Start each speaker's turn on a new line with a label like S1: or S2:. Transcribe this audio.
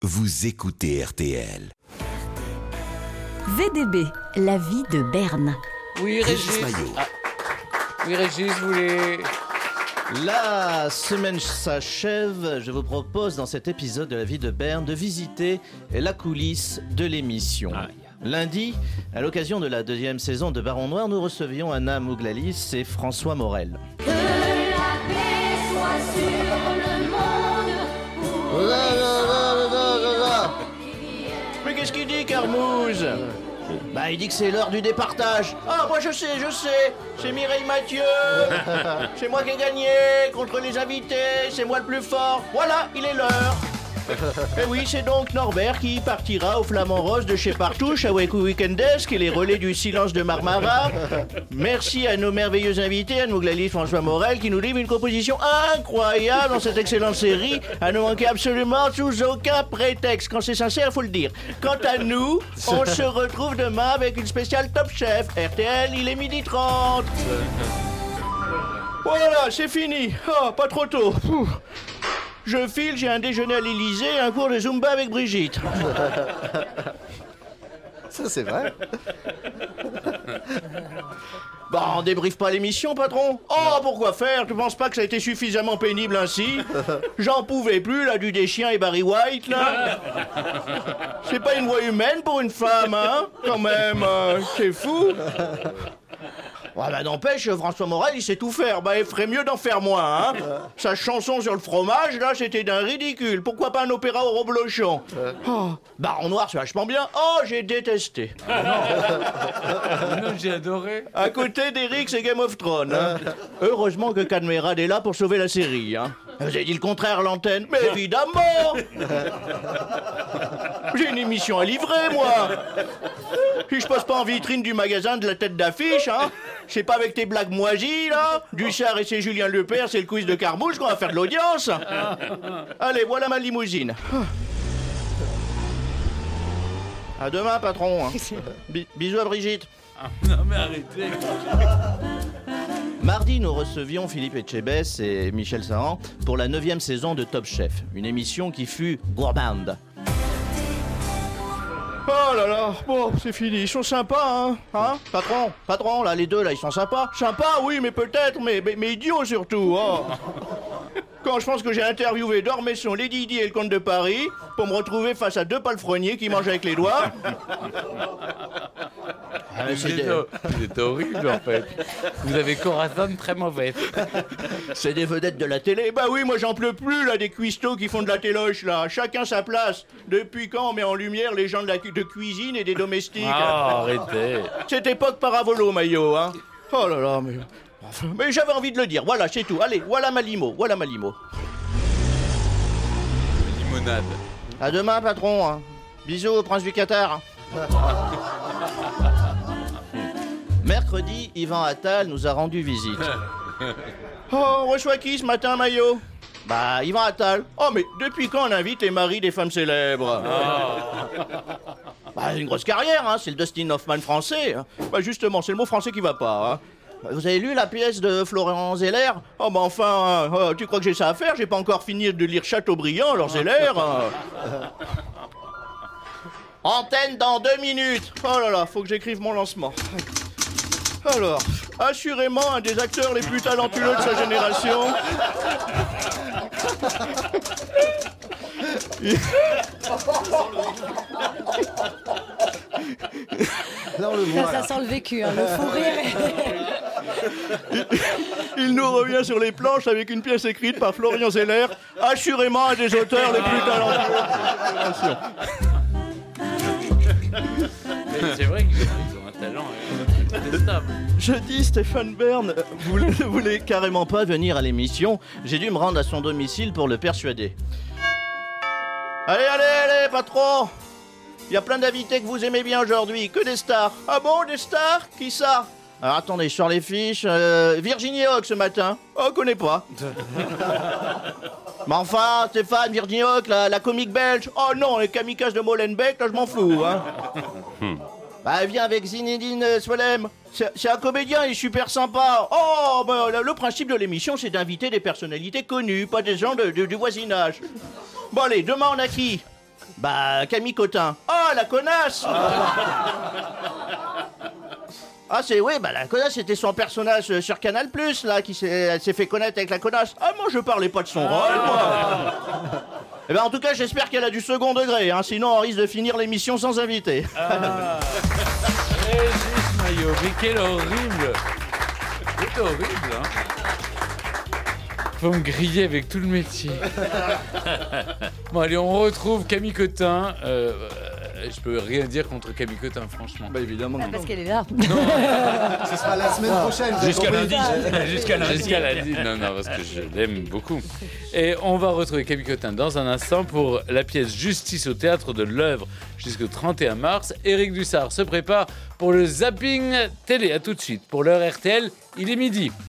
S1: Vous écoutez RTL.
S2: VDB, la vie de Berne.
S3: Oui, Régis. Oui, Régis, vous voulez...
S4: La semaine s'achève, je vous propose dans cet épisode de La vie de Berne de visiter la coulisse de l'émission. Lundi, à l'occasion de la 2e saison de Baron Noir, nous recevions Anna Mouglalis et François Morel.
S5: Que la paix soit sur le monde.
S4: Mais qu'est-ce qu'il dit, Carmouze ? Bah, il dit que c'est l'heure du départage. Ah, moi je sais, c'est Mireille Mathieu. C'est moi qui ai gagné contre les invités, c'est moi le plus fort. Voilà, il est l'heure. Et oui, c'est donc Norbert qui partira au Flamand Rose de chez Partouche à Weku Weekendesque et les relais du silence de Marmara. Merci à nos merveilleux invités, Anne Mouglalis, François Morel, qui nous livrent une composition incroyable dans cette excellente série, à ne manquer absolument sous aucun prétexte. Quand c'est sincère, il faut le dire. Quant à nous, on se retrouve demain avec une spéciale Top Chef. RTL, il est 12h30. Voilà, c'est fini. Oh, pas trop tôt. Je file, j'ai un déjeuner à l'Élysée et un cours de Zumba avec Brigitte.
S6: Ça, c'est vrai.
S4: Bah, on débriefe pas l'émission, patron? Oh, pourquoi faire? Tu penses pas que ça a été suffisamment pénible ainsi? J'en pouvais plus, là, du Deschien et Barry White, là. C'est pas une voix humaine pour une femme, hein? Quand même, c'est fou. Ouais, bah n'empêche, François Morel, il sait tout faire. Bah, il ferait mieux d'en faire moins, hein. Sa chanson sur le fromage, là, c'était d'un ridicule. Pourquoi pas un opéra au Roblochon? Oh, Baron Noir, c'est vachement bien. Oh, j'ai détesté.
S3: Non, j'ai adoré.
S4: À côté d'Eric, c'est Game of Thrones, hein. Heureusement que Cadmerade est là pour sauver la série, hein. Vous avez dit le contraire à l'antenne? Mais évidemment. J'ai une émission à livrer, moi. Si je passe pas en vitrine du magasin de la tête d'affiche, hein. C'est pas avec tes blagues moisies, là. Dussard et c'est Julien Lepers, c'est le quiz de Carmouche qu'on va faire de l'audience. Allez, voilà ma limousine. À demain, patron. Hein. Bisous à Brigitte.
S3: Non, mais arrêtez.
S4: Mardi, nous recevions Philippe Etchebest et Michel Saran pour la 9e saison de Top Chef, une émission qui fut gourmande. Oh là là, bon, c'est fini, ils sont sympas, hein, patron, là, les deux, là, ils sont sympas. Sympas, oui, mais peut-être, mais idiots surtout, oh. Quand je pense que j'ai interviewé Dormesson, Lady Di et le comte de Paris, pour me retrouver face à deux palefreniers qui mangent avec les doigts.
S3: C'est horrible, en fait. Vous avez Corazon très mauvaise.
S4: C'est des vedettes de la télé. Bah oui, moi j'en peux plus, là, des cuistots qui font de la téloche, là. Chacun sa place. Depuis quand on met en lumière les gens de cuisine et des domestiques?
S3: Ah, arrêtez.
S4: Cette époque paravolo, Maillot, hein. Oh là là, mais j'avais envie de le dire, voilà, c'est tout. Allez, voilà ma limo.
S3: Limonade.
S4: À demain, patron, hein. Bisous au prince du Qatar. Mercredi, Yvan Attal nous a rendu visite. Oh, on reçoit qui ce matin, Maillot? Bah, Yvan Attal. Oh, mais depuis quand on invite les maris des femmes célèbres? Bah, une grosse carrière, hein, c'est le Dustin Hoffman français. Hein. Bah, justement, c'est le mot français qui va pas, hein. Vous avez lu la pièce de Florian Zeller? Oh, bah enfin, tu crois que j'ai ça à faire? J'ai pas encore fini de lire Chateaubriand, alors Zeller. Antenne dans 2 minutes. Oh là là, faut que j'écrive mon lancement. Alors, assurément un des acteurs les plus talentueux de sa génération.
S6: Là, on le voit.
S2: Ça sent le vécu, hein, le fou rire.
S4: Il nous revient sur les planches avec une pièce écrite par Florian Zeller, assurément un des auteurs les plus talentueux de sa génération.
S3: C'est vrai qu'ils ont un talent incontestable.
S4: Jeudi, Stéphane Bern voulait carrément pas venir à l'émission. J'ai dû me rendre à son domicile pour le persuader. Allez, patron! Il y a plein d'invités que vous aimez bien aujourd'hui, que des stars. Ah bon, des stars? Qui ça? Alors attendez, sur les fiches, Virginie Hawk ce matin. Oh, connais pas. Mais enfin, Stéphane, Virginie Hawk, la comique belge. Oh non, les kamikazes de Molenbeek, là je m'en fous, hein. Bah viens avec Zinedine Swalem. C'est un comédien, il est super sympa. Oh, bah, le principe de l'émission, c'est d'inviter des personnalités connues, pas des gens du voisinage. Bon allez, demain on a qui? Bah, Camille Cotin. Oh, la connasse. Ah, la connasse, c'était son personnage sur Canal+, là, elle s'est fait connaître avec la connasse. Ah, moi, je parlais pas de son rôle, moi. Eh ben, en tout cas, j'espère qu'elle a du second degré, hein, sinon on risque de finir l'émission sans invité.
S3: Régis Maillot, mais quel horrible. C'est horrible, hein. Faut me griller avec tout le métier. Bon, allez, on retrouve Camille Cotin. Je peux rien dire contre Camille Cotin, franchement.
S6: Bah évidemment.
S2: Ah, parce qu'elle est là.
S6: Ce sera la semaine prochaine.
S7: Jusqu'à lundi. Jusqu'à
S3: lundi. Non, parce que je l'aime beaucoup. Et on va retrouver Camille Cotin dans un instant pour la pièce Justice au Théâtre de l'Œuvre jusqu'au 31 mars. Éric Dussard se prépare pour le zapping télé. À tout de suite. Pour l'heure RTL, il est midi.